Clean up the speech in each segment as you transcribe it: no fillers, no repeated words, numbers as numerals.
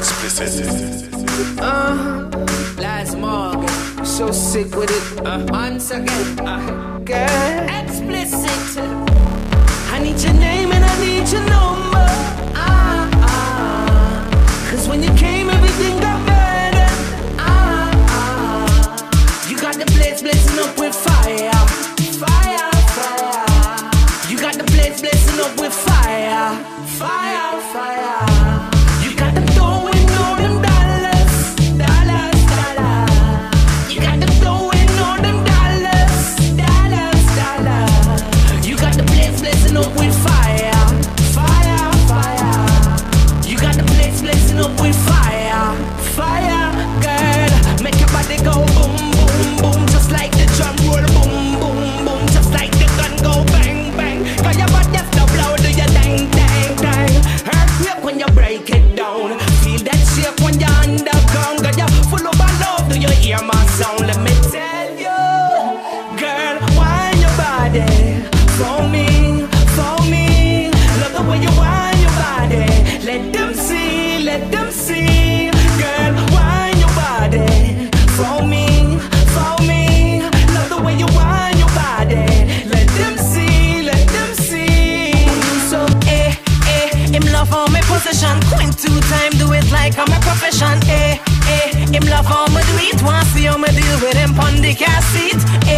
Explicit. Last Morgan. So sick with it. Once again. Girl. Explicit. I need your name and I need your number. Cause when you came, everything got better. You got the place blazing up with fire. Fire, fire. You got the place blazing up with fire. Fire, fire. You got them throwing all them dollars. Dollars, dollars. You got them throwing all them dollars. Dollars, dollars. You got the place blazing up with fire. Fire, fire. You got the place blazing up with fire. Fire, girl. Make your body go boom, boom, boom. Just like the drum roll, boom, boom, boom. Just like the gun go bang, bang. Cause your body so blow, do your dang, dang, dang. Earthquake when you break it down. Feel that shake when you're underground. Cause you're full of love, do you hear my sound? Let me tell you, girl, wind your body for me, for me. Love the way you wind your body. Let them see, let them see. Girl, wind your body for me, for me. Love the way you wind your body. Let them see, let them see. So, him love all my position. Quint 2 times, do it like I'm a profession. Him love how me do it. Want see how me deal with him pon the car seat.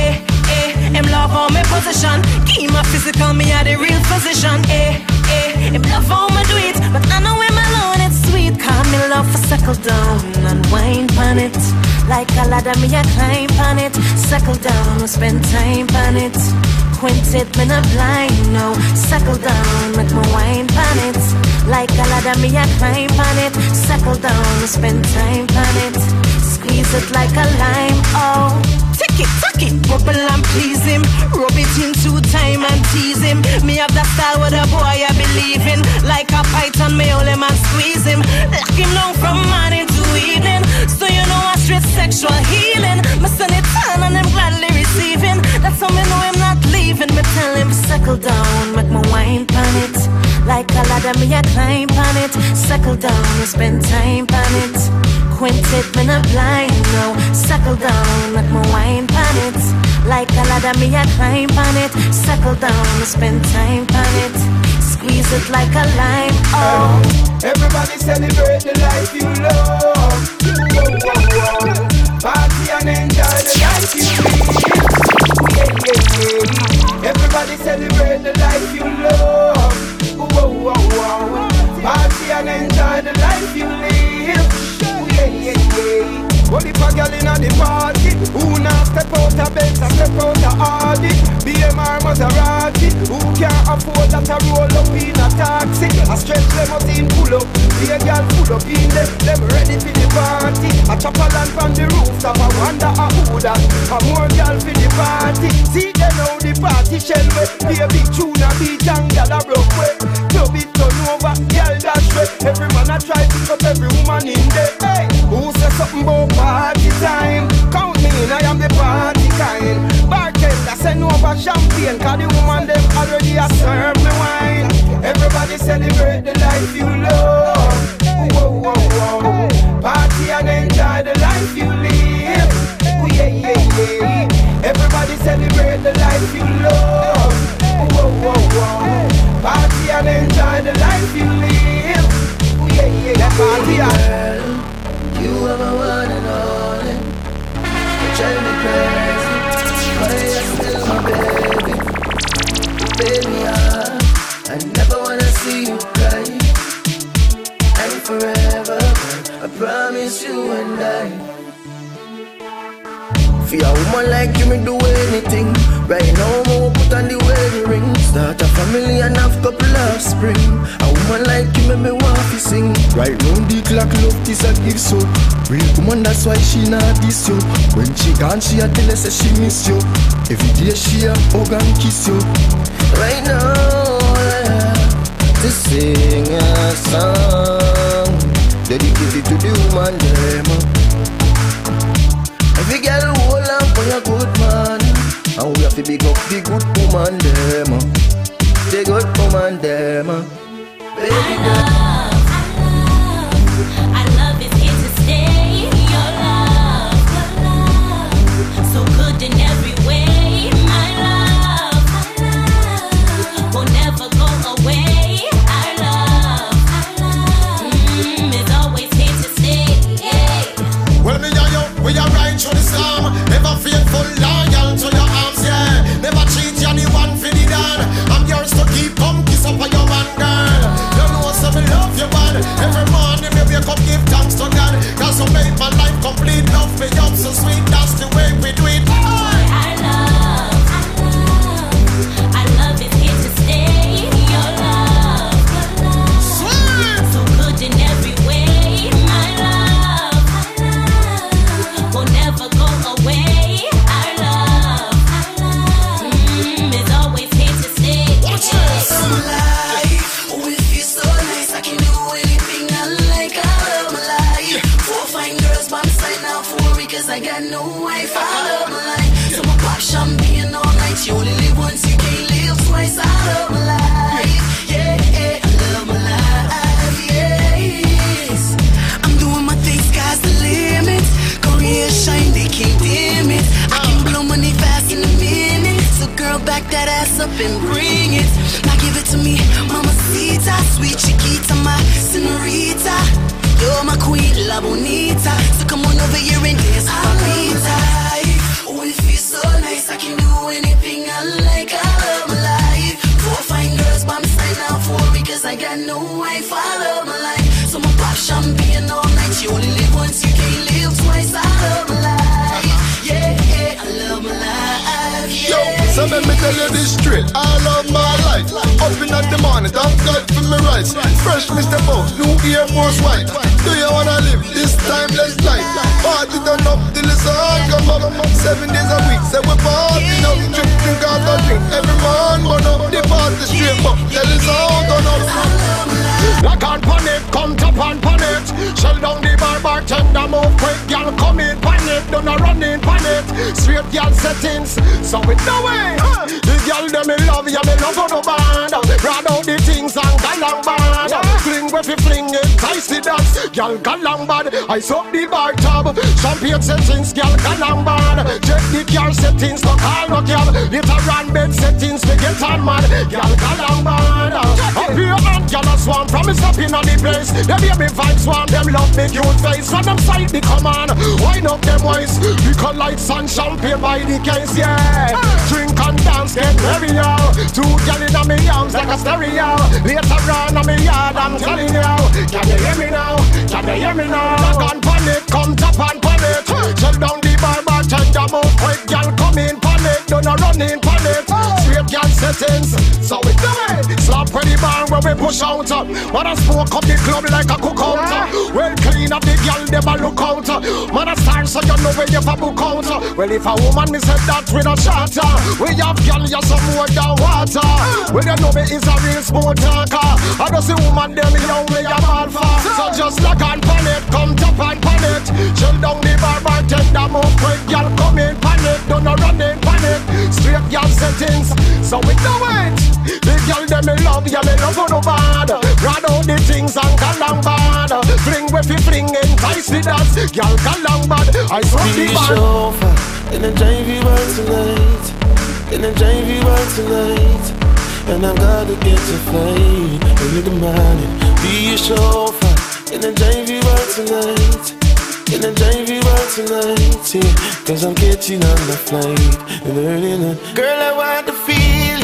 Him love all my position. Keep my physical, me a the real physician. Him love how me do it, but I know him alone it's sweet. Cause me love for settle down and wine pon it. Like a ladder, me a climb pon it. Settle down and spend time pon it. Quintet, me not blind, no. Settle down, make my wine pon it. Like a ladder, me a climb pon it. Settle down and spend time pon it. Squeeze it like a lime, oh. Tuck it, bubble and please him. Rub it in 2 times and tease him. Me have that style with a boy I believe in. Like a python, me hold him and squeeze him. Lock him down from morning to evening. So you know I straight sexual healing. Me send it on and I'm gladly receiving. That's how me know him not leaving. Me tell him settle down, make my wine pon it. Like a ladder, me a climb pon it. Settle down and spend time pon it. Quintet, me not blind, no. Settle down, make my wine pon it. Like a ladder, me a climb pon it. Settle down and spend time pon it. Squeeze it like a lime, oh. Everybody celebrate the life you love. Whoa, whoa, whoa. Party and enjoy the life you live. Yeah. Everybody celebrate the life you love. Whoa, whoa, whoa. Party and enjoy the life you live. Yeah. Only for girl in the party. Who not step out a Benz and step out a Audi? BMR Maserati. Who can't afford that to roll up in a taxi? A stretch limousine pull up. Be a girl pull up in them ready for the party. A chopper land from the rooftop. I wonder who that. A more girl for the party. See them now the party shell way. Be a big tune a beat and girl a broke way. Club it turn over, girl dash way. Every man a try pick up every woman in there. Hey, who say something about party time? Count me in, I am the party kind. Bartender send over champagne. Cause the woman them already a serve me wine. Everybody celebrate the life you love. Whoa, whoa, whoa. Party and enjoy the life you live. Yeah. Everybody celebrate the life you love. Whoa, whoa, whoa. Party and enjoy the life you live. Yeah. Party and you are my one and only. You drive me crazy, but you're still my baby. Baby, I never wanna see you cry. And forever, I promise you and I. For a woman like you, me do anything. Right now, I'ma put on the wedding ring. Start a family and have couple offspring. A woman like you, me want to sing. Right now, the clock love this a give so. Real woman, that's why she not diss you. When she gone, she a tell us she miss you. Every day she a hug and kiss you. Right now, to sing a song dedicated to the woman, them. Every girl hold on for your good man. And we have to big up the good woman, them. The good woman, them. Baby girl, I love is always here to stay. Well, me and you, we are right through the storm. Never faithful, loyal to your arms, yeah. Never cheat anyone for the done. I'm yours to keep, come kiss up on your man, girl. You know so me love you, man. Every morning me wake up, give thanks to God. Cause you make my life complete. Love me up so sweet, that's the way we do it. Our love is here to stay. Your love, Sweet. so good in every way. My love will never go away. Our love is always here to stay. Watch this. Life with you so nice, I can do anything I like. I love my life. 4 fine girls by my side now, 4 because I got no wife. I love my life. So I pop champagne all night. You only live once, you can't live twice. I love my life. Yeah, I love my life. Yes, I'm doing my thing, sky's the limit. Korea shine, they can't dim it. I can blow money fast in a minute. So girl, back that ass up and bring it. Now give it to me, mamacita, sweet chiquita, my senorita. You're my queen, la bonita. So come on over here and dance with me. With you so nice, I can do anything I like. I love my life. 4 fine girls by my side now, 4 because I got no wife. I love my life. So my pop champagne all night. You only live once, you can't live twice. I love my life. Yeah, I love my life. Yo, so let me tell you this straight. I love my life. Up in the morning, thank God for my rights. Fresh Mr. Bow, new Air Force White. Do you wanna live this timeless life? Party turn up till the sun come up. 7 days a week, say we party up. Drink after drink, every man burn up. The party straight up, tell us how turn up. Like on panic, come top on panic. Shell down the bartender, move quick, y'all come in panic. Don't run in panic. Straight y'all settings, so we know it. The girl them me love you, me love on the band. Ride out the things and galang bad. Fling with you fling it, entice the dance. Girl galang bad, I suck the bar tub. Champagne settings, girl galang bad. Check the car settings, no call no cab. Later run bed settings, we get on mad. Girl galang bad. Up here and girl a swarm from me stopping on the place. Them hear me vibes swarm, them love me cute face. From them side the command, wind up them waist. Liquor lights and champagne by the case, yeah. Drink and dance, get merry, y'all. 2 girl in me arms like a stereo. Later on me yard, I'm telling you. Can you hear me now? Can you hear me now? Back on panic, come top and panic. Shut down the bar, check them out quick. Girl come in panic, don't run in panic. Straight girl settings, so we do it. Slap for the bar where we push out. Man a smoke up the club like a cookout. Well clean up the girl, them a look out. Man a star so you know where you for book out. Well if a woman me said that with a shatter. We have girl you some more than water. Well you know me is a real sport talker. I just see woman them young me a ball for. So just lock on panic, come top and panic. Chill down the bar, take them up quick. Girl come in panic, don't run in panic. Straight girl settings, so we do it. The girl them me love, yeah me love on the bad. Ride out the things and galang bad. Fling with you fling, entice the dance. Girl galang bad, I saw the bad. In the JV world tonight, in the JV world tonight, and I gotta get to fade. And you demand it, be a chauffeur. In the JV world tonight, in the JV world tonight, yeah, cause I'm getting on the flight and early night. Girl, I want to feel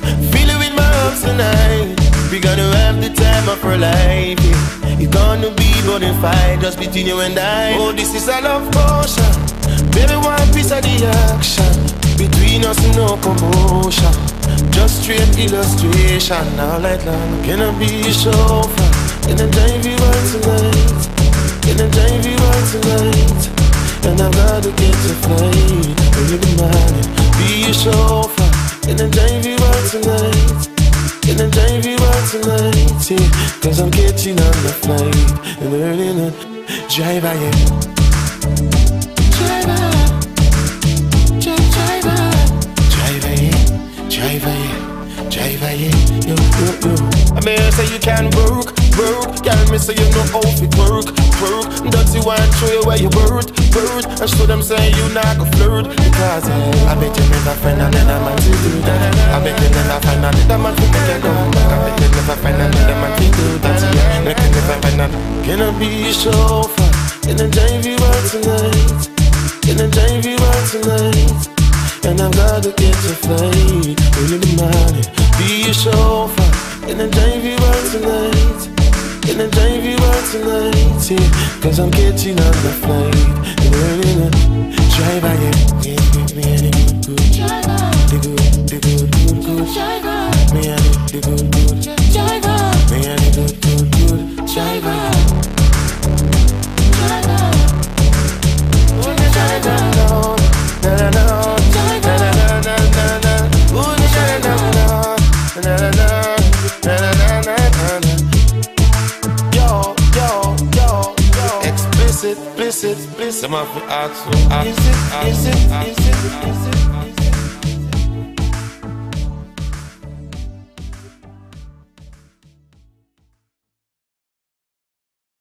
it with my arms tonight. We gonna have the time of our life, yeah. It's gonna be burning fire just between you and I. Oh, this is a love potion. Baby, one piece of the action. Between us, no commotion. Just straight illustration. All night long, can I be a chauffeur? In the JV world tonight, in the JV world tonight, and I gotta get to flight. Baby, the money, be a chauffeur. In the JV world tonight, in the JV world tonight, yeah, cause I'm getting on the flight and early night. Driver, yeah. Driver, yeah, yo. I mean, say you can work. Girl, me say you know how it work. Dirty one, show you where you worth. And show them say you not go flirt. Because I bet you never find another man to do that. I bet you never find another man to make you go back. I bet you never find another man to do that. Make you Can I be your chauffeur in the JV world tonight? In the JV world tonight. And I've got to get your flight early in the morning. Be your chauffeur in the JV world tonight. In the JV world tonight, yeah. Cause I'm catching on the flight. And early in the driver, yeah. Me and the good. The good. Me and the good. Me and the good. Driver. Explicit. I'm off the ask. Is it?